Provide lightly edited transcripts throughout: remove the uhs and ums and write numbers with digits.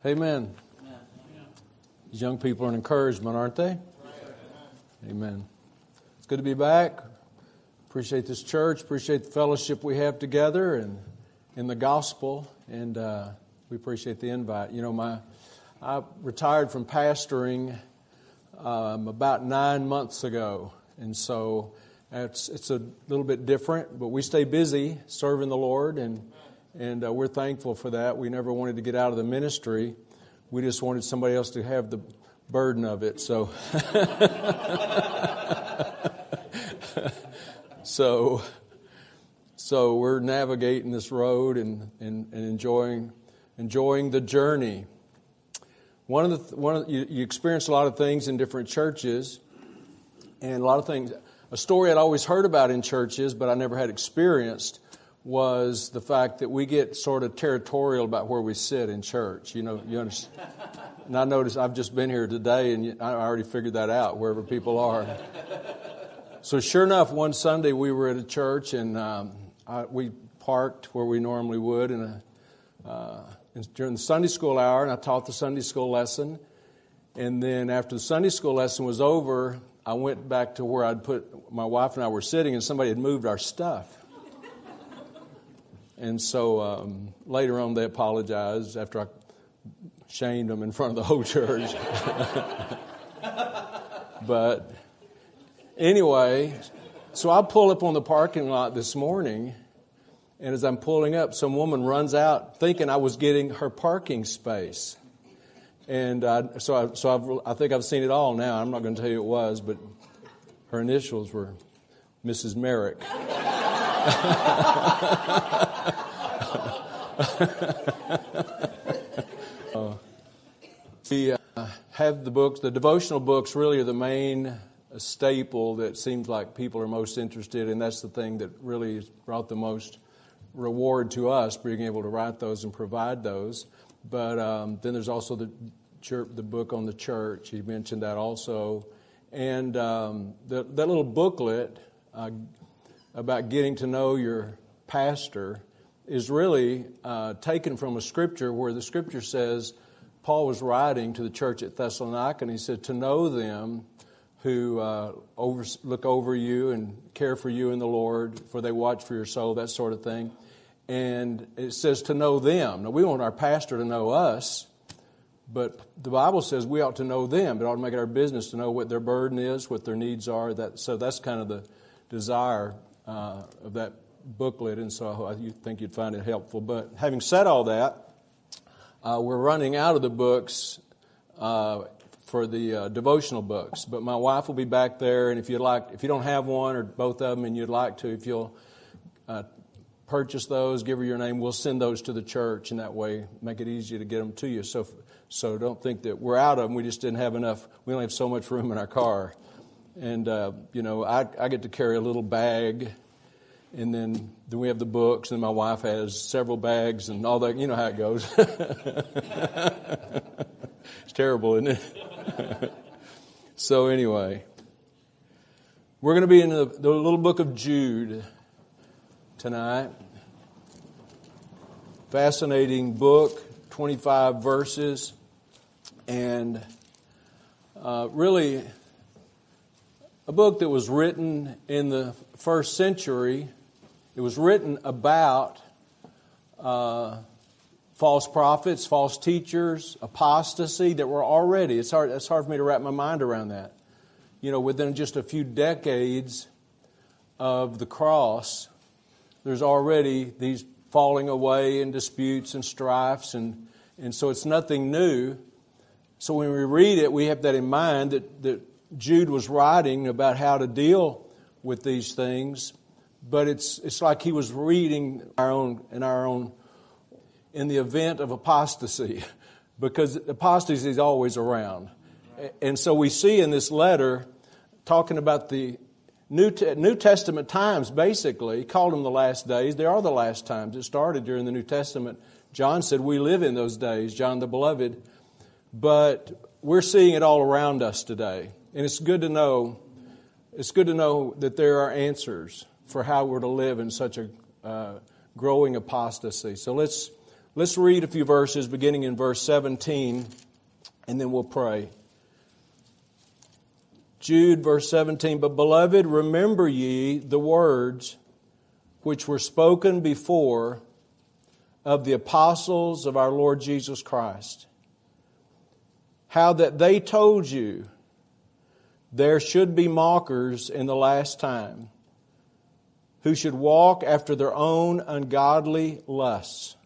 Amen. These young people are an encouragement, aren't they? Amen. It's good to be back. Appreciate this church. Appreciate the fellowship we have together and in the gospel. And we appreciate the invite. You know, I retired from pastoring about 9 months ago. And so it's a little bit different, but we stay busy serving the Lord, and we're thankful for that. We never wanted to get out of the ministry. We just wanted somebody else to have the burden of it. So, so we're navigating this road and enjoying the journey. You experience a lot of things in different churches, and a lot of things. A story I'd always heard about in churches, but I never had experienced, was the fact that we get sort of territorial about where we sit in church. You know, you understand? And I noticed I've just been here today, and I already figured that out, wherever people are. So sure enough, one Sunday we were at a church, and we parked where we normally would during the Sunday school hour, and I taught the Sunday school lesson. And then after the Sunday school lesson was over, I went back to where my wife and I were sitting, and somebody had moved our stuff. And so later on they apologized after I shamed them in front of the whole church. But anyway, so I pull up on the parking lot this morning, and as I'm pulling up, some woman runs out thinking I was getting her parking space. And I think I've seen it all now. I'm not going to tell you who it was, but her initials were Mrs. Merrick. We have the books. The devotional books really are the main staple that seems like people are most interested in. That's the thing that really has brought the most reward to us, being able to write those and provide those. But then there's also the book on the church. He mentioned that also. And that little booklet about getting to know your pastor is really taken from a scripture where the scripture says, Paul was writing to the church at Thessalonica, and he said, to know them who look over you and care for you in the Lord, for they watch for your soul, that sort of thing. And it says to know them. Now, we want our pastor to know us, but the Bible says we ought to know them. It ought to make it our business to know what their burden is, what their needs are. So that's kind of the desire of that booklet, and so I think you'd find it helpful. But having said all that, we're running out of the books for the devotional books. But my wife will be back there, and if you don't have one or both of them, and you'd like to, if you'll purchase those, give her your name, we'll send those to the church, and that way make it easier to get them to you. So don't think that we're out of them. We just didn't have enough. We only have so much room in our car. And, I get to carry a little bag, and then we have the books, and my wife has several bags and all that. You know how it goes. It's terrible, isn't it? So anyway, we're going to be in the little book of Jude tonight. Fascinating book, 25 verses, and really a book that was written in the first century. It was written about false prophets, false teachers, apostasy that were already, it's hard for me to wrap my mind around that. You know, within just a few decades of the cross, there's already these falling away and disputes and strifes, and so it's nothing new. So when we read it, we have that in mind that Jude was writing about how to deal with these things, but it's like he was reading in the event of apostasy, because apostasy is always around. And so we see in this letter talking about the New Testament times, basically. He called them the last days. They are the last times. It started during the New Testament. John said we live in those days, John the Beloved. But we're seeing it all around us today. And it's good to know that there are answers for how we're to live in such a growing apostasy. So let's Let's read a few verses beginning in verse 17, and then we'll pray. Jude, verse 17, "But beloved, remember ye the words which were spoken before of the apostles of our Lord Jesus Christ, how that they told you there should be mockers in the last time, who should walk after their own ungodly lusts.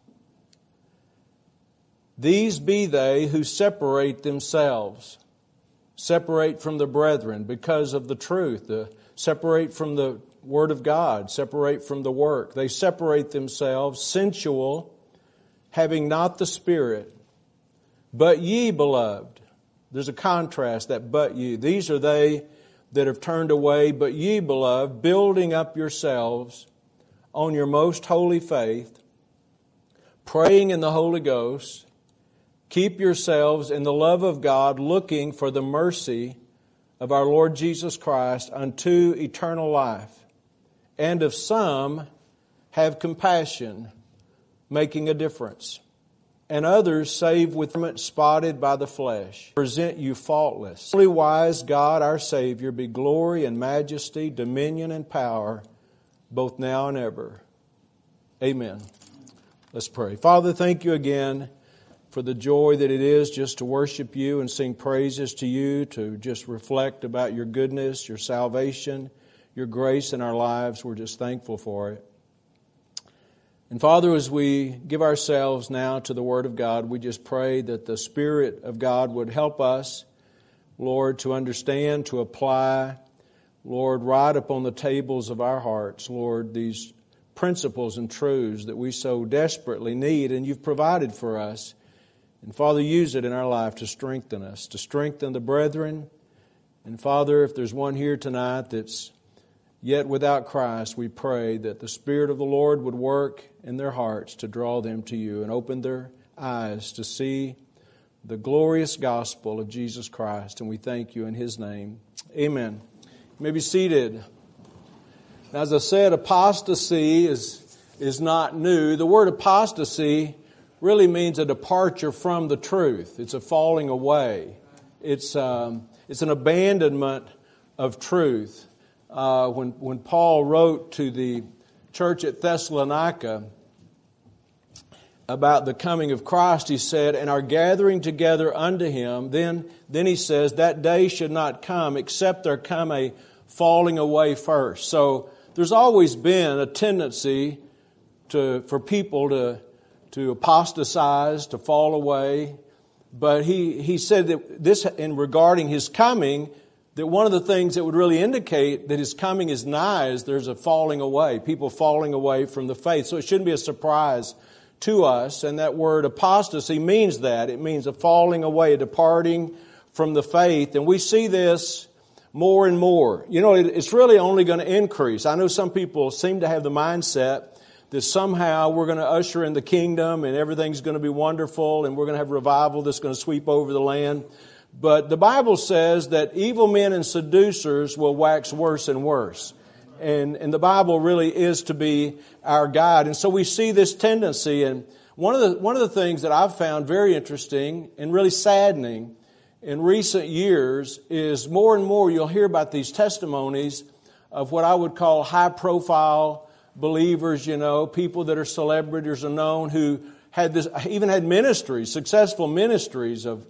These be they who separate themselves, separate from the brethren because of the truth, separate from the Word of God, separate from the work. They separate themselves, sensual, having not the Spirit. But ye, beloved," there's a contrast, that "but ye." These are they that have turned away. "But ye, beloved, building up yourselves on your most holy faith, praying in the Holy Ghost, keep yourselves in the love of God, looking for the mercy of our Lord Jesus Christ unto eternal life. And of some have compassion, making a difference. And others save with garments spotted by the flesh. Present you faultless. Only wise God our Savior be glory and majesty, dominion and power, both now and ever. Amen." Let's pray. Father, thank you again for the joy that it is just to worship you and sing praises to you, to just reflect about your goodness, your salvation, your grace in our lives. We're just thankful for it. And Father, as we give ourselves now to the Word of God, we just pray that the Spirit of God would help us, Lord, to understand, to apply, Lord, right upon the tables of our hearts, Lord, these principles and truths that we so desperately need and you've provided for us. And Father, use it in our life to strengthen us, to strengthen the brethren. And Father, if there's one here tonight that's yet without Christ, we pray that the Spirit of the Lord would work in their hearts to draw them to you and open their eyes to see the glorious gospel of Jesus Christ. And we thank you in His name. Amen. You may be seated. Now, as I said, apostasy is not new. The word apostasy really means a departure from the truth. It's a falling away. It's an abandonment of truth. When Paul wrote to the church at Thessalonica about the coming of Christ, he said, "And are gathering together unto Him." Then he says, "That day should not come except there come a falling away first." So there's always been a tendency for people to apostatize, to fall away. But he said that this, in regarding His coming, that one of the things that would really indicate that His coming is nigh is there's a falling away, people falling away from the faith. So it shouldn't be a surprise to us. And that word apostasy means that. It means a falling away, a departing from the faith. And we see this more and more. You know, it's really only going to increase. I know some people seem to have the mindset that somehow we're going to usher in the kingdom and everything's going to be wonderful and we're going to have revival that's going to sweep over the land. But the Bible says that evil men and seducers will wax worse and worse. And the Bible really is to be our guide. And so we see this tendency. And one of the things that I've found very interesting and really saddening in recent years is more and more you'll hear about these testimonies of what I would call high-profile believers, you know, people that are celebrities or known who even had ministries, successful ministries of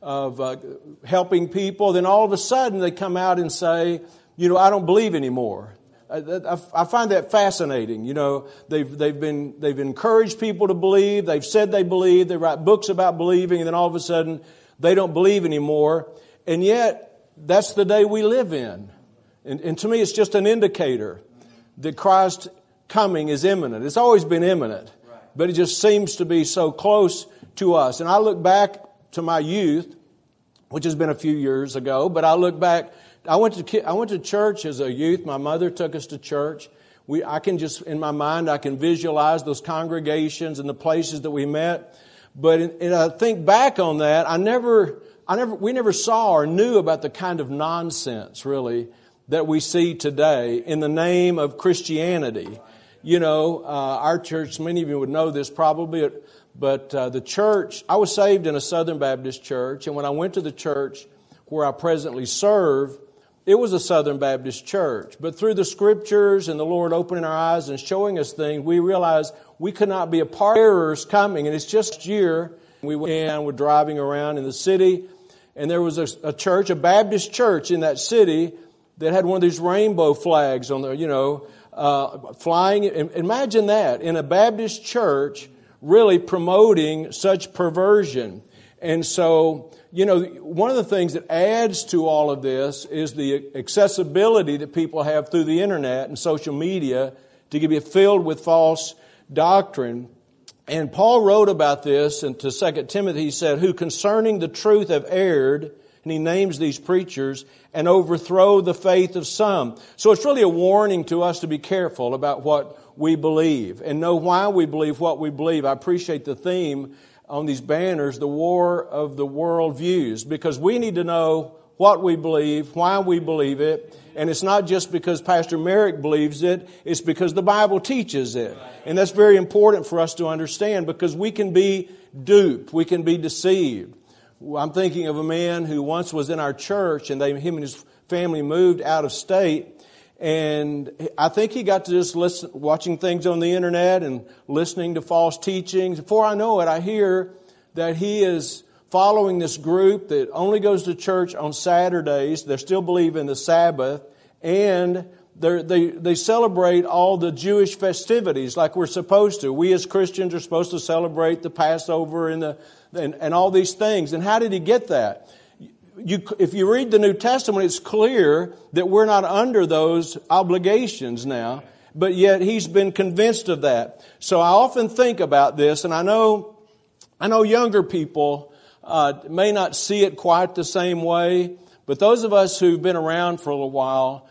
helping people. Then all of a sudden they come out and say, you know, I don't believe anymore. I find that fascinating. You know, they've encouraged people to believe. They've said they believe. They write books about believing, and then all of a sudden they don't believe anymore. And yet that's the day we live in. And to me, it's just an indicator that Christ's coming is imminent. It's always been imminent, but it just seems to be so close to us. And I look back to my youth, which has been a few years ago, but I look back. I went to church as a youth. My mother took us to church. I can just, in my mind, I can visualize those congregations and the places that we met. But I think back on that, we never saw or knew about the kind of nonsense, really, that we see today in the name of Christianity. You know, our church, many of you would know this probably, But the church, I was saved in a Southern Baptist church, and when I went to the church where I presently serve, it was a Southern Baptist church. But through the Scriptures and the Lord opening our eyes and showing us things, we realized we could not be a part of errors coming. And it's just year, we went and were driving around in the city, and there was a church, a Baptist church in that city that had one of these rainbow flags on there, flying. Imagine that, in a Baptist church, really promoting such perversion. And so, one of the things that adds to all of this is the accessibility that people have through the internet and social media to be filled with false doctrine. And Paul wrote about this, and to 2 Timothy he said, who concerning the truth have erred, and he names these preachers, and overthrow the faith of some. So it's really a warning to us to be careful about what we believe and know why we believe what we believe. I appreciate the theme on these banners, the war of the world views, because we need to know what we believe, why we believe it. And it's not just because Pastor Merrick believes it, it's because the Bible teaches it. And that's very important for us to understand, because we can be duped, we can be deceived. I'm thinking of a man who once was in our church, and him and his family moved out of state. And I think he got to just listen, watching things on the internet and listening to false teachings. Before I know it, I hear that he is following this group that only goes to church on Saturdays. They still believe in the Sabbath, and they celebrate all the Jewish festivities like we're supposed to. We as Christians are supposed to celebrate the Passover and all these things. And how did he get that? If you read the New Testament, it's clear that we're not under those obligations now, but yet he's been convinced of that. So I often think about this, and I know younger people may not see it quite the same way, but those of us who've been around for a little while,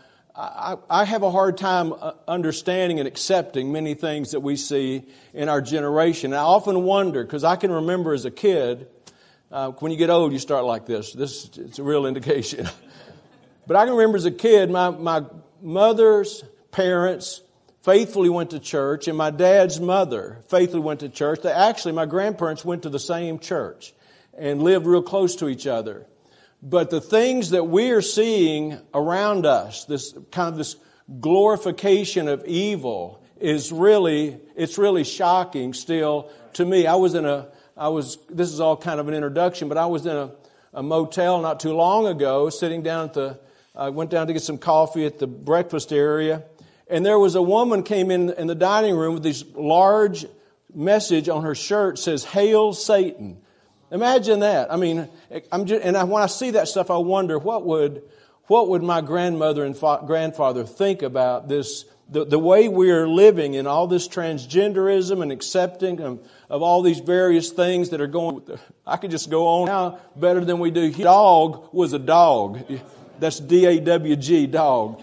I have a hard time understanding and accepting many things that we see in our generation. And I often wonder, because I can remember as a kid, when you get old, you start like this. It's a real indication. But I can remember as a kid, my mother's parents faithfully went to church, and my dad's mother faithfully went to church. My grandparents went to the same church and lived real close to each other. But the things that we are seeing around us, this glorification of evil, it's really shocking still to me. This is all kind of an introduction, but I was in a motel not too long ago, sitting down I went down to get some coffee at the breakfast area, and there was a woman came in the dining room with this large message on her shirt, says, "Hail Satan." Imagine that. I mean, when I see that stuff, I wonder what would my grandmother and grandfather think about this, the way we are living in all this transgenderism and accepting of all these various things that are going. I could just go on now better than we do. Dog was a dog. That's D-A-W-G, dog.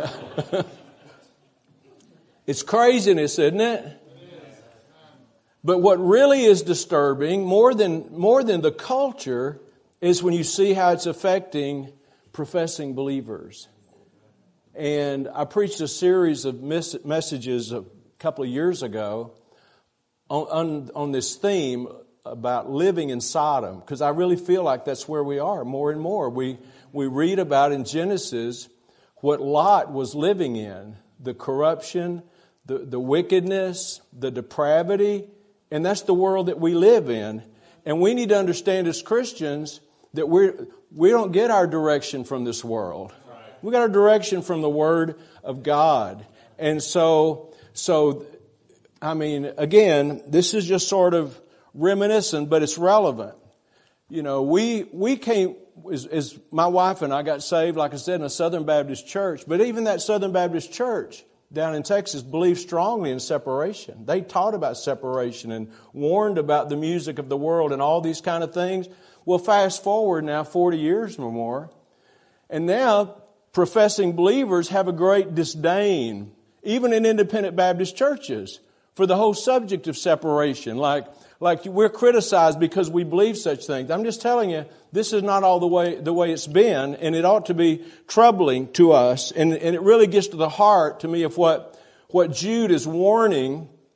It's craziness, isn't it? But what really is disturbing, more than the culture, is when you see how it's affecting professing believers. And I preached a series of messages a couple of years ago on this theme about living in Sodom, because I really feel like that's where we are more and more. We read about in Genesis what Lot was living in, the corruption, the wickedness, the depravity. And that's the world that we live in. And we need to understand as Christians that we don't get our direction from this world. We got our direction from the Word of God. And so I mean, again, this is just sort of reminiscent, but it's relevant. We came, as my wife and I got saved, like I said, in a Southern Baptist church. But even that Southern Baptist church down in Texas believed strongly in separation. They taught about separation and warned about the music of the world and all these kind of things. Well, fast forward now 40 years or more, and now professing believers have a great disdain, even in independent Baptist churches, for the whole subject of separation. Like we're criticized because we believe such things. I'm just telling you, this is not all the way it's been, and it ought to be troubling to us. And it really gets to the heart to me of what Jude is warning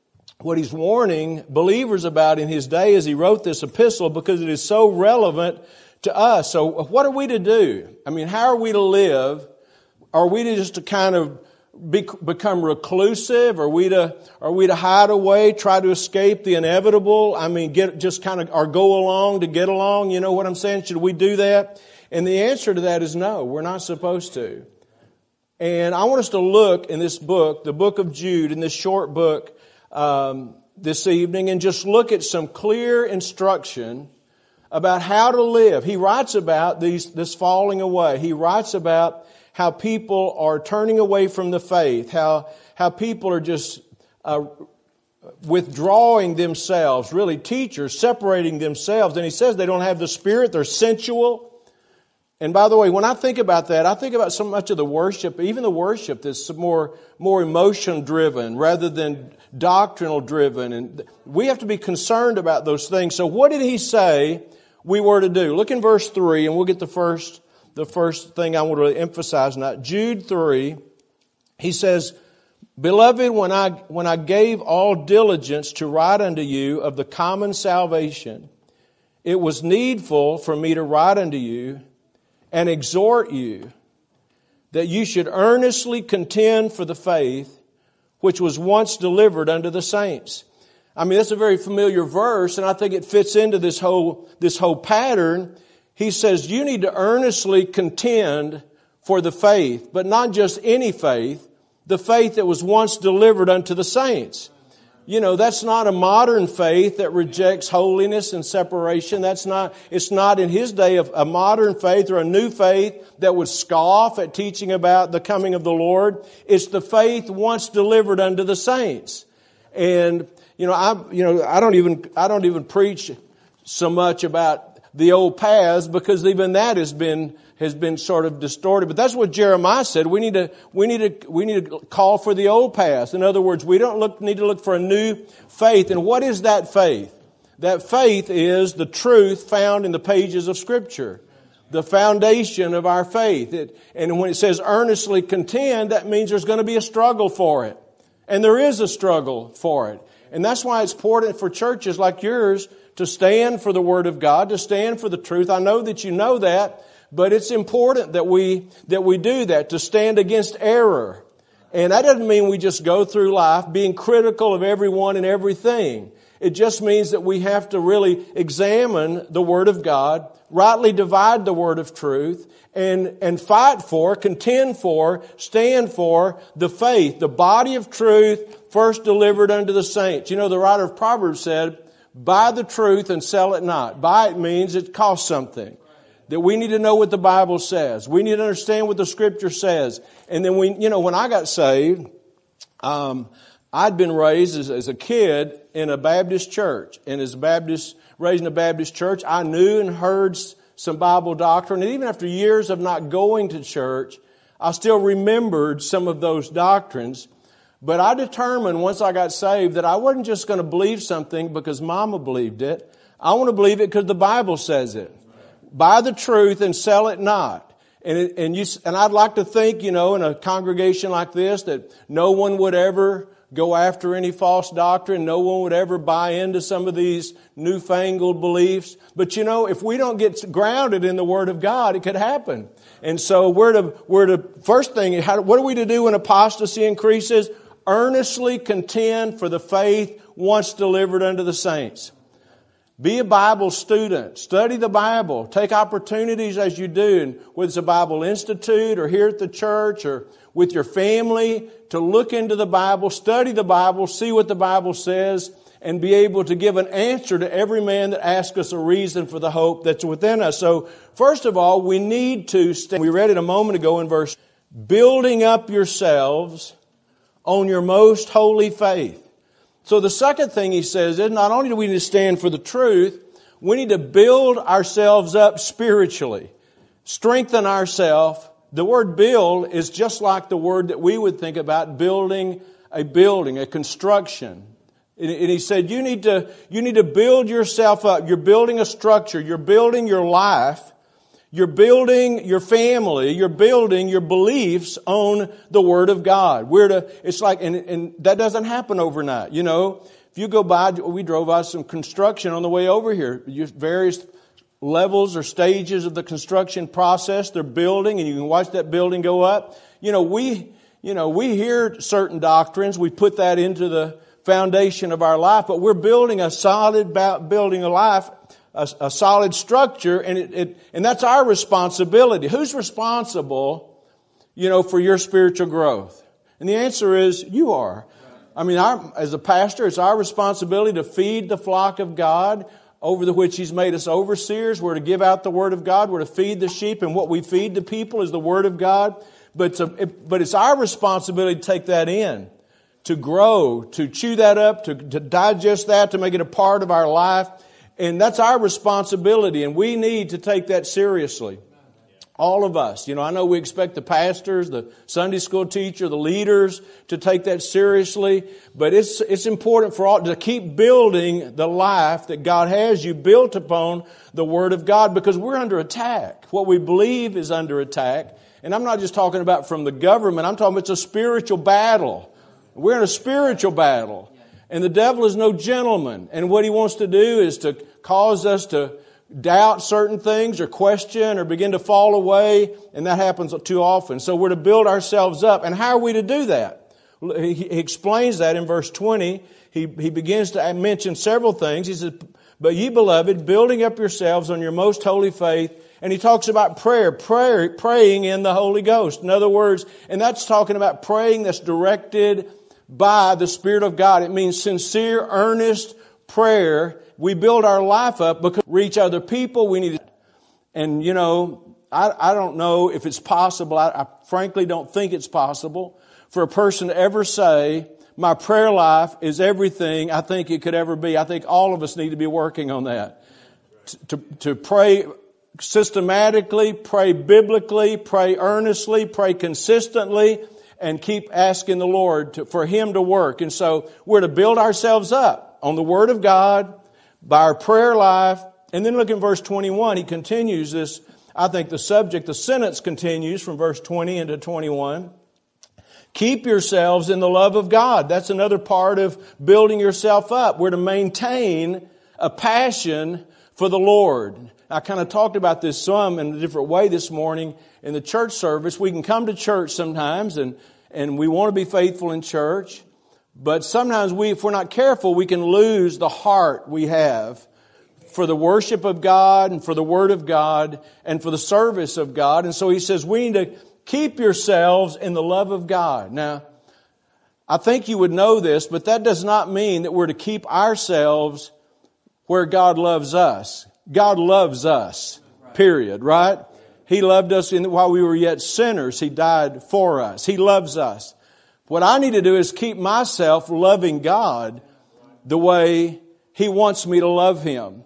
what he's warning believers about in his day as he wrote this epistle, because it is so relevant to us. So what are we to do? I mean, how are we to live? Are we to just to kind of become reclusive? Are we to hide away, try to escape the inevitable? I mean, or go along to get along? You know what I'm saying? Should we do that? And the answer to that is no, we're not supposed to. And I want us to look in this book, the book of Jude, in this short book, this evening, and just look at some clear instruction about how to live. He writes about this falling away. He writes about how people are turning away from the faith, how people are just withdrawing themselves, really teachers separating themselves. And he says they don't have the Spirit, they're sensual. And by the way, when I think about that, I think about so much of the worship, even the worship that's more emotion-driven rather than doctrinal-driven. And we have to be concerned about those things. So what did he say we were to do? Look in verse 3, and we'll get the first thing I want to emphasize now. Jude 3, he says, Beloved, when I gave all diligence to write unto you of the common salvation, it was needful for me to write unto you and exhort you that you should earnestly contend for the faith which was once delivered unto the saints. I mean, that's a very familiar verse, and I think it fits into this whole pattern. He says you need to earnestly contend for the faith, but not just any faith, the faith that was once delivered unto the saints. You know, that's not a modern faith that rejects holiness and separation. It's not in his day a modern faith or a new faith that would scoff at teaching about the coming of the Lord. It's the faith once delivered unto the saints. And, I don't even preach so much about the old paths, because even that has been sort of distorted. But that's what Jeremiah said. We need to call for the old paths. In other words, we need to look for a new faith. And what is that faith? That faith is the truth found in the pages of Scripture, the foundation of our faith. And when it says earnestly contend, that means there's going to be a struggle for it. And there is a struggle for it. And that's why it's important for churches like yours to stand for the Word of God, to stand for the truth. I know that you know that, but it's important that we do that, to stand against error. And that doesn't mean we just go through life being critical of everyone and everything. It just means that we have to really examine the Word of God, rightly divide the word of truth, and fight for, contend for, stand for the faith, the body of truth first delivered unto the saints. You know, the writer of Proverbs said, buy the truth and sell it not. Buy it means it costs something. That we need to know what the Bible says. We need to understand what the Scripture says. And then when I got saved, I'd been raised as a kid in a Baptist church. And raised in a Baptist church, I knew and heard some Bible doctrine. And even after years of not going to church, I still remembered some of those doctrines. But I determined once I got saved that I wasn't just going to believe something because Mama believed it. I want to believe it because the Bible says it. Buy the truth and sell it not. And I'd like to think, in a congregation like this, that no one would ever go after any false doctrine. No one would ever buy into some of these newfangled beliefs. But if we don't get grounded in the Word of God, it could happen. And so we're to first thing, what are we to do when apostasy increases? Earnestly contend for the faith once delivered unto the saints. Be a Bible student. Study the Bible. Take opportunities as you do, whether it's a Bible Institute or here at the church or with your family, to look into the Bible, study the Bible, see what the Bible says, and be able to give an answer to every man that asks us a reason for the hope that's within us. So, first of all, we need to stand. We read it a moment ago in verse, building up yourselves on your most holy faith. So the second thing he says is not only do we need to stand for the truth, we need to build ourselves up spiritually, strengthen ourselves. The word build is just like the word that we would think about building, a construction. And he said you need to build yourself up. You're building a structure. You're building your life. You're building your family. You're building your beliefs on the Word of God. And that doesn't happen overnight. if you go by, we drove by some construction on the way over here. Various levels or stages of the construction process. They're building, and you can watch that building go up. We hear certain doctrines. We put that into the foundation of our life, but we're building a solid building of life, a solid structure, and that's our responsibility. Who's responsible, for your spiritual growth? And the answer is you are. I mean, as a pastor, it's our responsibility to feed the flock of God over which He's made us overseers. We're to give out the Word of God. We're to feed the sheep, and what we feed the people is the Word of God. But it's our responsibility to take that in, to grow, to chew that up, to digest that, to make it a part of our life. And that's our responsibility, and we need to take that seriously. All of us. I know we expect the pastors, the Sunday school teacher, the leaders to take that seriously, but it's important for all to keep building the life that God has you built upon the Word of God, because we're under attack. What we believe is under attack. And I'm not just talking about from the government. I'm talking about it's a spiritual battle. We're in a spiritual battle. And the devil is no gentleman. And what he wants to do is to cause us to doubt certain things or question or begin to fall away. And that happens too often. So we're to build ourselves up. And how are we to do that? He explains that in verse 20. He begins to mention several things. He says, "But ye beloved, building up yourselves on your most holy faith." And he talks about praying in the Holy Ghost. In other words, and that's talking about praying that's directed by the Spirit of God. It means sincere, earnest prayer. We build our life up because we reach other people. We need to, and I don't know if it's possible. I frankly don't think it's possible for a person to ever say, my prayer life is everything I think it could ever be. I think all of us need to be working on that. To pray systematically, pray biblically, pray earnestly, pray consistently, and keep asking the Lord for Him to work. And so we're to build ourselves up on the Word of God, by our prayer life. And then look in verse 21. He continues this, I think the sentence continues from verse 20 into 21. Keep yourselves in the love of God. That's another part of building yourself up. We're to maintain a passion for the Lord. I kind of talked about this some in a different way this morning in the church service. We can come to church sometimes and we want to be faithful in church. But sometimes if we're not careful, we can lose the heart we have for the worship of God and for the Word of God and for the service of God. And so he says we need to keep yourselves in the love of God. Now, I think you would know this, but that does not mean that we're to keep ourselves where God loves us. God loves us, period, right? He loved us while we were yet sinners. He died for us. He loves us. What I need to do is keep myself loving God the way He wants me to love Him.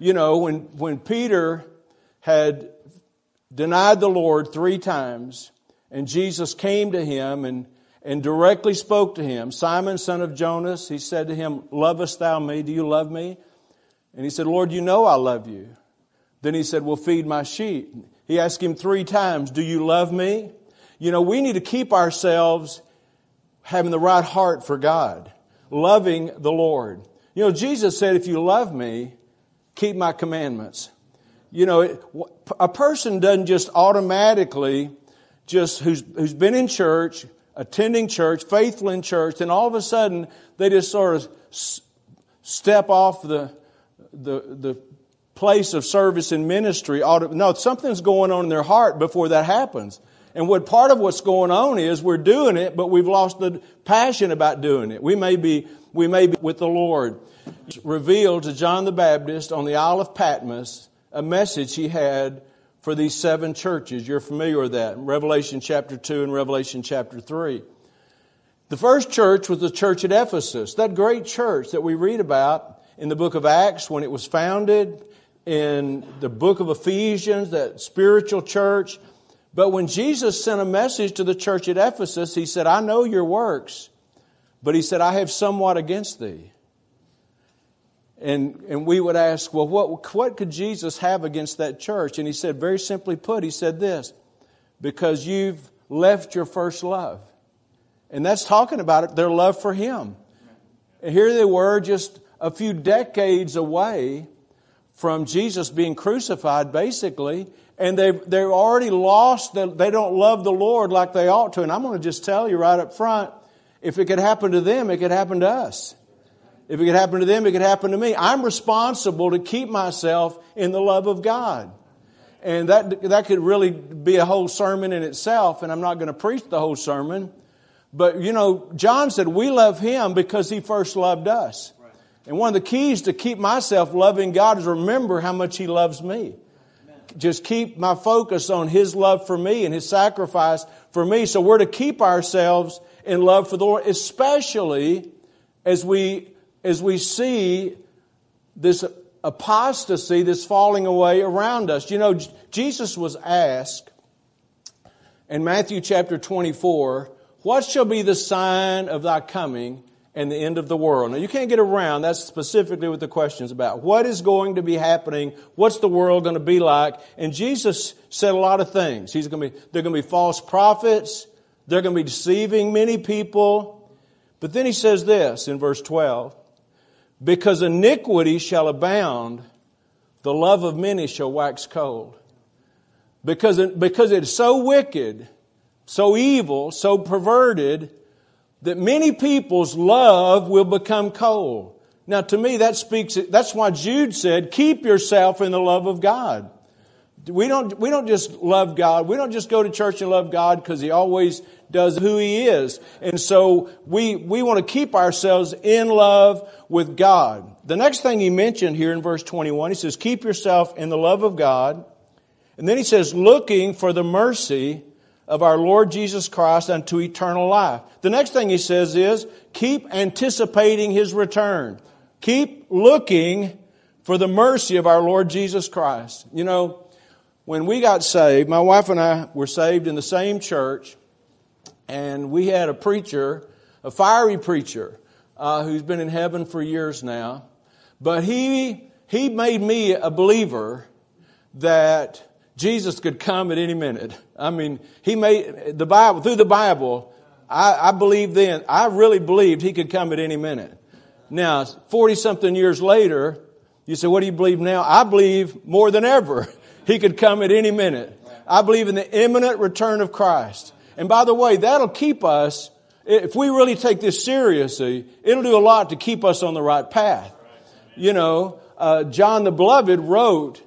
When Peter had denied the Lord 3 times, and Jesus came to him and directly spoke to him, "Simon, son of Jonas," He said to him, "Lovest thou me? Do you love me?" And he said, "Lord, you know I love you." Then he said, "Well, feed my sheep." He asked him 3 times, "Do you love me?" We need to keep ourselves having the right heart for God, loving the Lord. Jesus said, "If you love me, keep my commandments." A person doesn't just automatically who's been in church, attending church, faithful in church, and all of a sudden they just sort of step off the place of service and ministry. No, something's going on in their heart before that happens. And part of what's going on is we're doing it, but we've lost the passion about doing it. We may be with the Lord. Revealed to John the Baptist on the Isle of Patmos a message he had for these 7 churches. You're familiar with that. Revelation chapter 2 and Revelation chapter 3. The first church was the church at Ephesus, that great church that we read about in the book of Acts when it was founded, in the book of Ephesians, that spiritual church. But when Jesus sent a message to the church at Ephesus, He said, "I know your works," but He said, "I have somewhat against thee." And we would ask, well, what could Jesus have against that church? And He said, very simply put, He said this, "Because you've left your first love." And that's talking about their love for Him. And here they were just a few decades away from Jesus being crucified, basically, and they're already lost. They don't love the Lord like they ought to. And I'm going to just tell you right up front, if it could happen to them, it could happen to us. If it could happen to them, it could happen to me. I'm responsible to keep myself in the love of God. And that could really be a whole sermon in itself, and I'm not going to preach the whole sermon. But, John said, we love Him because He first loved us. Right. And one of the keys to keep myself loving God is remember how much He loves me. Amen. Just keep my focus on His love for me and His sacrifice for me. So we're to keep ourselves in love for the Lord, especially as we see this apostasy, this falling away around us. Jesus was asked in Matthew chapter 24, what shall be the sign of thy coming and the end of the world? Now, you can't get around. That's specifically what the question is about. What is going to be happening? What's the world going to be like? And Jesus said a lot of things. They're going to be false prophets. They're going to be deceiving many people. But then He says this in verse 12, because iniquity shall abound, the love of many shall wax cold. Because it's so wicked, so evil, so perverted, that many people's love will become cold. Now to me that's why Jude said, keep yourself in the love of God. We don't just love God. We don't just go to church and love God because He always does who He is. And so we want to keep ourselves in love with God. The next thing He mentioned here in verse 21, He says, keep yourself in the love of God. And then He says, looking for the mercy of our Lord Jesus Christ unto eternal life. The next thing He says is, keep anticipating His return. Keep looking for the mercy of our Lord Jesus Christ. When we got saved, my wife and I were saved in the same church, and we had a preacher, a fiery preacher, who's been in heaven for years now. But he made me a believer that Jesus could come at any minute. I mean, He made the Bible, through the Bible, I believed then, I really believed He could come at any minute. Now, 40-something years later, you say, what do you believe now? I believe more than ever He could come at any minute. I believe in the imminent return of Christ. And by the way, that'll keep us, if we really take this seriously, it'll do a lot to keep us on the right path. John the Beloved wrote,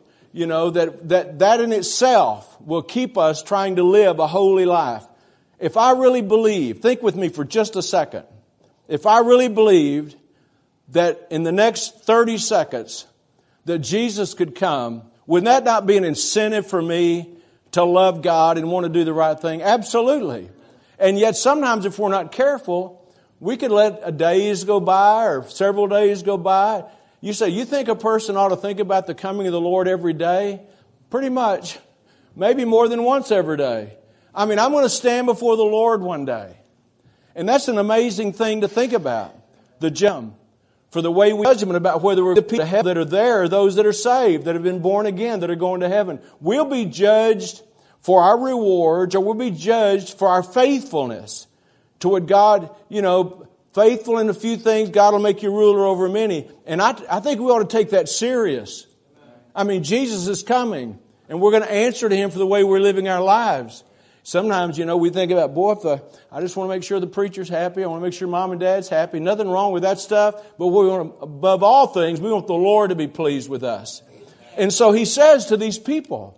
that in itself will keep us trying to live a holy life. If I really believe, think with me for just a second. If I really believed that in the next 30 seconds that Jesus could come, would that not be an incentive for me to love God and want to do the right thing? Absolutely. And yet sometimes if we're not careful, we could let days go by or several days go by. You say, you think a person ought to think about the coming of the Lord every day? Pretty much. Maybe more than once every day. I'm going to stand before the Lord one day. And that's an amazing thing to think about. The judgment. For the way we judgment about whether we're the people that are there, or those that are saved, that have been born again, that are going to heaven. We'll be judged for our rewards, or we'll be judged for our faithfulness to what God, faithful in a few things, God will make you ruler over many. And I think we ought to take that serious. Jesus is coming, and we're going to answer to Him for the way we're living our lives. Sometimes, we think about, I just want to make sure the preacher's happy. I want to make sure mom and dad's happy. Nothing wrong with that stuff. But above all things, we want the Lord to be pleased with us. And so He says to these people,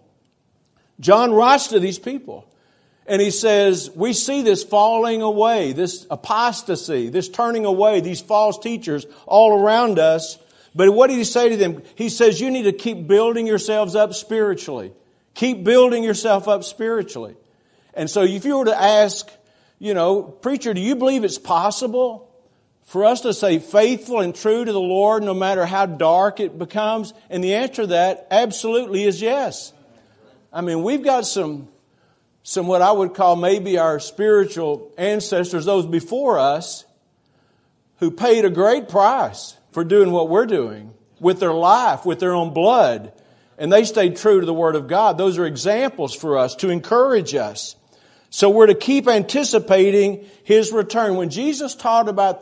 John writes to these people, and he says, we see this falling away, this apostasy, this turning away, these false teachers all around us. But what did He say to them? He says, you need to keep building yourselves up spiritually. Keep building yourself up spiritually. And so if you were to ask, preacher, do you believe it's possible for us to stay faithful and true to the Lord no matter how dark it becomes? And the answer to that absolutely is yes. We've got some what I would call maybe our spiritual ancestors, those before us, who paid a great price for doing what we're doing with their life, with their own blood. And they stayed true to the Word of God. Those are examples for us to encourage us. So we're to keep anticipating His return. When Jesus taught about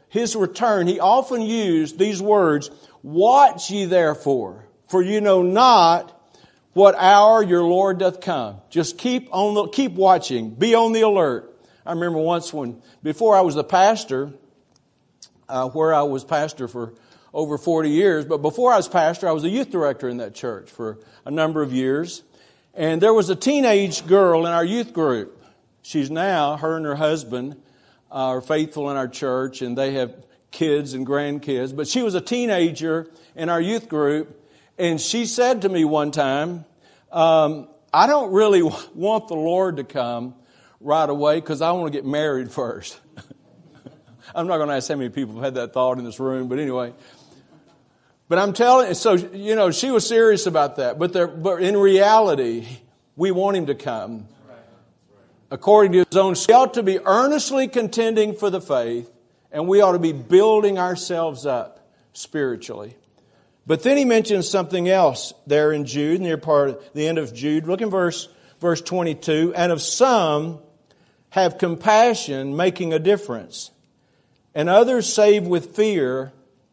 His return, He often used these words, "Watch ye therefore, for you know not what hour your Lord doth come." Just keep watching. Be on the alert. I remember once before I was the pastor, where I was pastor for over 40 years, but before I was pastor, I was a youth director in that church for a number of years. And there was a teenage girl in our youth group. She's now, her and her husband are faithful in our church, and they have kids and grandkids. But she was a teenager in our youth group, and she said to me one time, "I don't really want the Lord to come right away because I want to get married first." I'm not going to ask how many people have had that thought in this room, but anyway. But I'm telling you, so, she was serious about that. But in reality, we want Him to come. According to His own, we ought to be earnestly contending for the faith, and we ought to be building ourselves up spiritually. But then he mentions something else there in Jude, near the end of Jude. Look in verse 22. "And of some have compassion, making a difference, and others save with fear,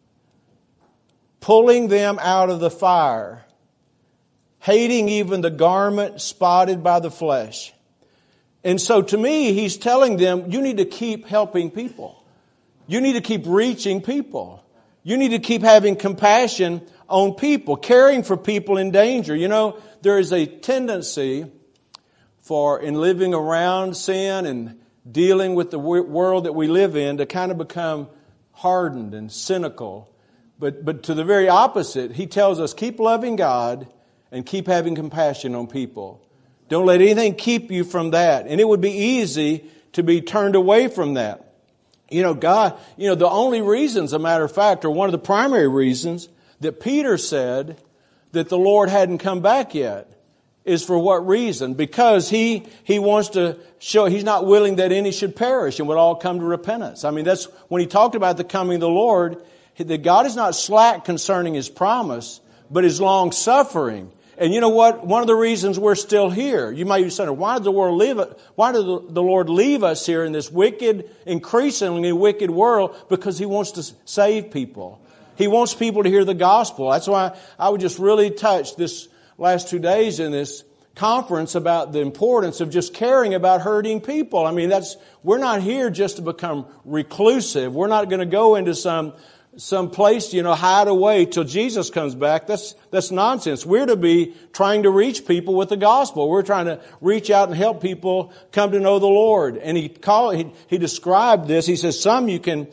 pulling them out of the fire, hating even the garment spotted by the flesh." And so to me, he's telling them, you need to keep helping people. You need to keep reaching people. You need to keep having compassion on people, caring for people in danger. There is a tendency in living around sin and dealing with the world that we live in to kind of become hardened and cynical. But to the very opposite, he tells us, keep loving God and keep having compassion on people. Don't let anything keep you from that. And it would be easy to be turned away from that. God, the only reasons, as a matter of fact, or one of the primary reasons that Peter said that the Lord hadn't come back yet is for what reason? Because he wants to show He's not willing that any should perish and would all come to repentance. I mean, that's when he talked about the coming of the Lord, that God is not slack concerning His promise, but is long suffering. And you know what? One of the reasons we're still here, you might be saying, why did the Lord leave us here in this wicked, increasingly wicked world? Because He wants to save people. He wants people to hear the gospel. That's why I was just really touched this last 2 days in this conference about the importance of just caring about hurting people. I mean, we're not here just to become reclusive. We're not going to go into some place, hide away till Jesus comes back. That's nonsense. We're to be trying to reach people with the gospel. We're trying to reach out and help people come to know the Lord. And he described this. He says, some you can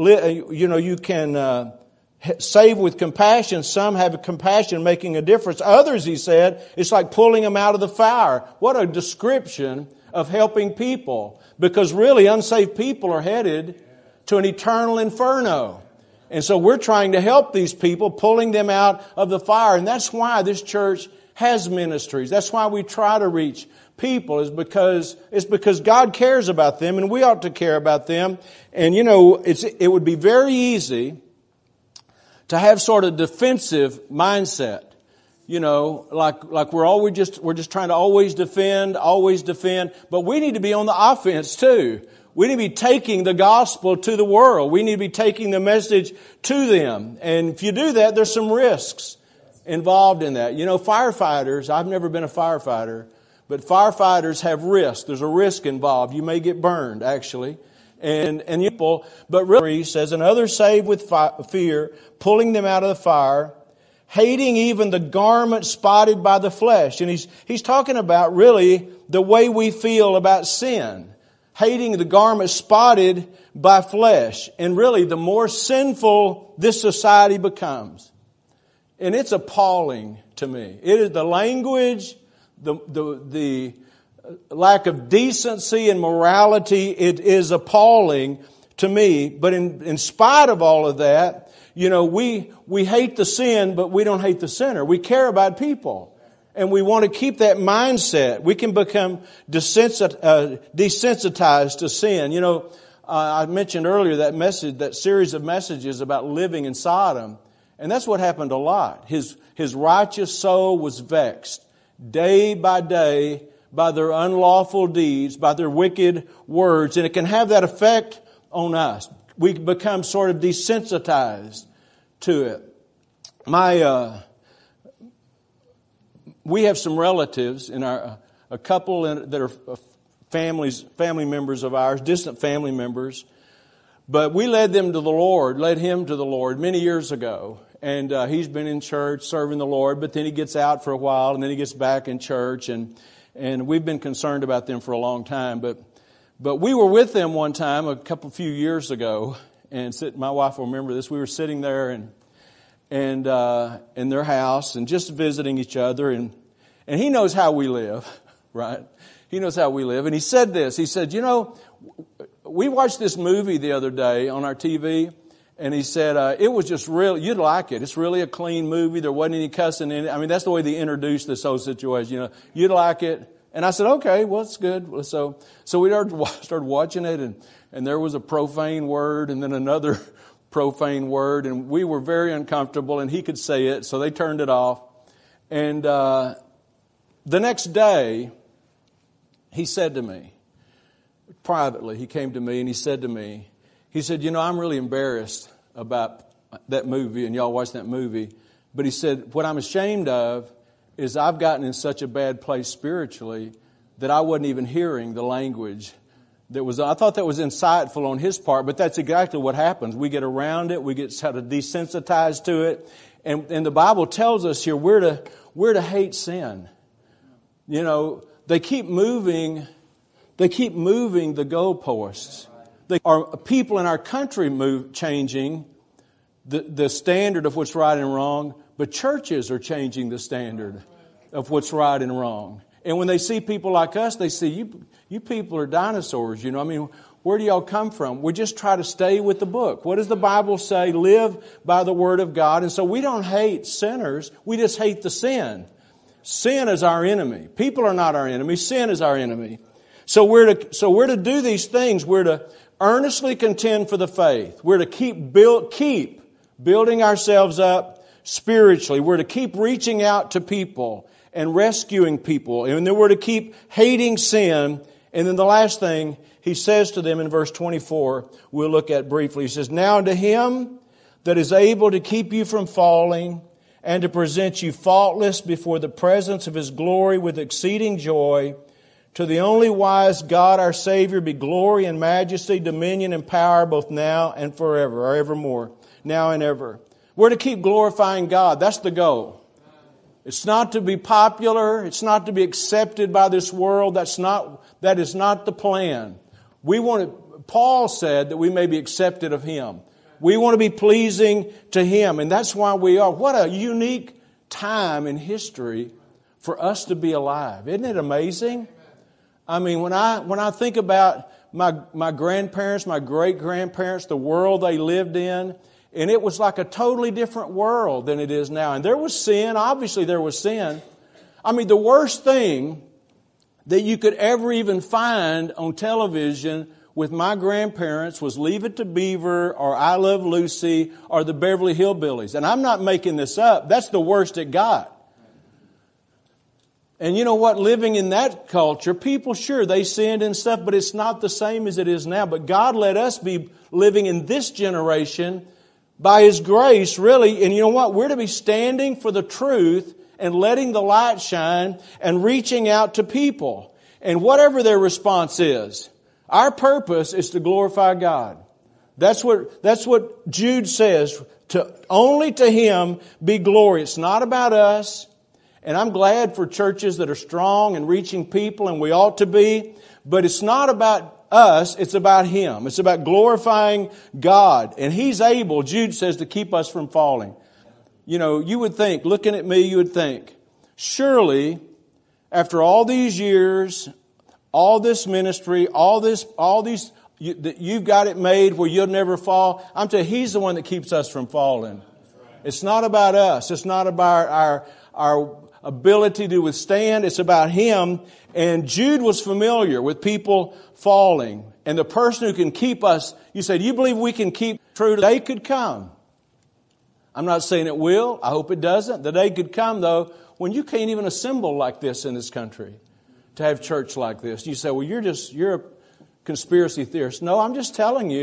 save with compassion. Some have compassion making a difference. Others, he said, it's like pulling them out of the fire. What a description of helping people. Because really, unsaved people are headed to an eternal inferno. And so we're trying to help these people, pulling them out of the fire. And that's why this church has ministries. That's why we try to reach people, is because God cares about them and we ought to care about them. And it would be very easy to have sort of defensive mindset. Like we're just trying to always defend. But we need to be on the offense too. We need to be taking the gospel to the world. We need to be taking the message to them. And if you do that, there's some risks involved in that. Firefighters, I've never been a firefighter, but firefighters have risks. There's a risk involved. You may get burned, actually. And but really, he says, and others save with fear, pulling them out of the fire, hating even the garment spotted by the flesh. And he's talking about really the way we feel about sin. Hating the garment spotted by flesh. And really, the more sinful this society becomes. And it's appalling to me. It is the language, the lack of decency and morality. It is appalling to me. But in spite of all of that, we hate the sin, but we don't hate the sinner. We care about people. And we want to keep that mindset. We can become desensitized to sin. I mentioned earlier that series of messages about living in Sodom. And that's what happened a lot. His righteous soul was vexed day by day by their unlawful deeds, by their wicked words. And it can have that effect on us. we become sort of desensitized to it. We have some relatives in a couple that are family members of ours, distant family members. But we led him to the Lord many years ago. And he's been in church serving the Lord, but then he gets out for a while and then he gets back in church. And we've been concerned about them for a long time. But we were with them one time few years ago. And my wife will remember this. We were sitting there and in their house and just visiting each other. And he knows how we live, right? He knows how we live. And he said this. He said, we watched this movie the other day on our TV. And he said, it was just real. You'd like it. It's really a clean movie. There wasn't any cussing in it. I mean, that's the way they introduced this whole situation. You'd like it. And I said, okay, well, it's good. So we started watching it, and there was a profane word and then another profane word. And we were very uncomfortable, and he could say it. So they turned it off. And the next day, he said to me, privately, he came to me and he said, I'm really embarrassed about that movie, and y'all watched that movie. But he said, what I'm ashamed of is I've gotten in such a bad place spiritually that I wasn't even hearing the language that was. I thought that was insightful on his part, but that's exactly what happens. We get around it, we get sort of desensitized to it, and the Bible tells us here we're to hate sin. They keep moving the goalposts. People in our country changing the standard of what's right and wrong, but churches are changing the standard of what's right and wrong. And when they see people like us, they see, you people are dinosaurs. Where do y'all come from? We just try to stay with the book. What does the Bible say? Live by the Word of God. And so we don't hate sinners. We just hate the sin. Sin is our enemy. People are not our enemy. Sin is our enemy. So we're to do these things. We're to earnestly contend for the faith. We're to keep building ourselves up spiritually. We're to keep reaching out to people and rescuing people. And then we're to keep hating sin. And then the last thing he says to them in verse 24, we'll look at briefly. He says, now unto him that is able to keep you from falling and to present you faultless before the presence of his glory with exceeding joy, to the only wise God our Savior be glory and majesty, dominion and power both now and forever, or evermore, now and ever. We're to keep glorifying God. That's the goal. It's not to be popular. It's not to be accepted by this world. That is not the plan. Paul said that we may be accepted of Him. We want to be pleasing to Him. And that's why we are. What a unique time in history for us to be alive. Isn't it amazing? I mean, when I think about my grandparents, my great-grandparents, the world they lived in, and it was like a totally different world than it is now. And there was sin. Obviously, there was sin. I mean, the worst thing that you could ever even find on television with my grandparents was Leave It to Beaver or I Love Lucy or the Beverly Hillbillies. And I'm not making this up. That's the worst it got. And you know what? Living in that culture, people, sure, they sinned and stuff, but it's not the same as it is now. But God let us be living in this generation by His grace, really. And you know what? We're to be standing for the truth and letting the light shine and reaching out to people. And whatever their response is, our purpose is to glorify God. That's what Jude says. Only to Him be glory. It's not about us. And I'm glad for churches that are strong and reaching people, and we ought to be. But it's not about us, it's about Him. It's about glorifying God. And He's able, Jude says, to keep us from falling. You would think, looking at me, you would think, surely, after all these years, all this ministry, all these, you've got it made where you'll never fall. I'm telling you, He's the one that keeps us from falling. It's not about us. It's not about our ability to withstand. It's about Him. And Jude was familiar with people falling. And the person who can keep us, you say, do you believe we can keep true? The day could come. I'm not saying it will. I hope it doesn't. The day could come, though, when you can't even assemble like this in this country to have church like this. You say, well, you're a conspiracy theorist. No, I'm just telling you,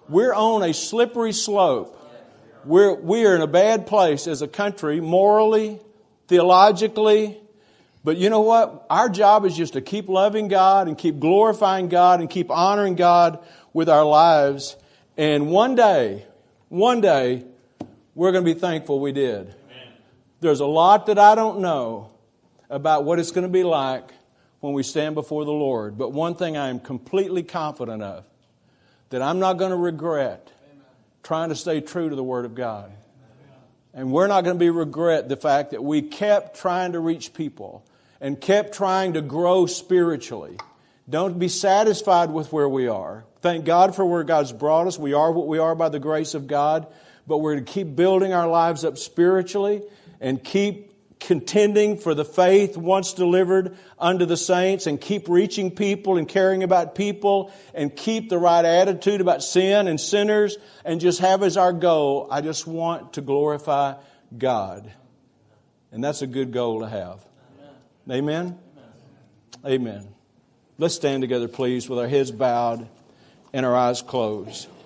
We're on a slippery slope. We are in a bad place as a country, morally, theologically. But you know what? Our job is just to keep loving God and keep glorifying God and keep honoring God with our lives. And one day, we're going to be thankful we did. Amen. There's a lot that I don't know about what it's going to be like when we stand before the Lord. But one thing I am completely confident of, that I'm not going to regret trying to stay true to the Word of God. And we're not going to regret the fact that we kept trying to reach people and kept trying to grow spiritually. Don't be satisfied with where we are. Thank God for where God's brought us. We are what we are by the grace of God. But we're to keep building our lives up spiritually and keep contending for the faith once delivered unto the saints, and keep reaching people and caring about people, and keep the right attitude about sin and sinners, and just have as our goal, I just want to glorify God. And that's a good goal to have. Amen? Amen. Let's stand together, please, with our heads bowed and our eyes closed.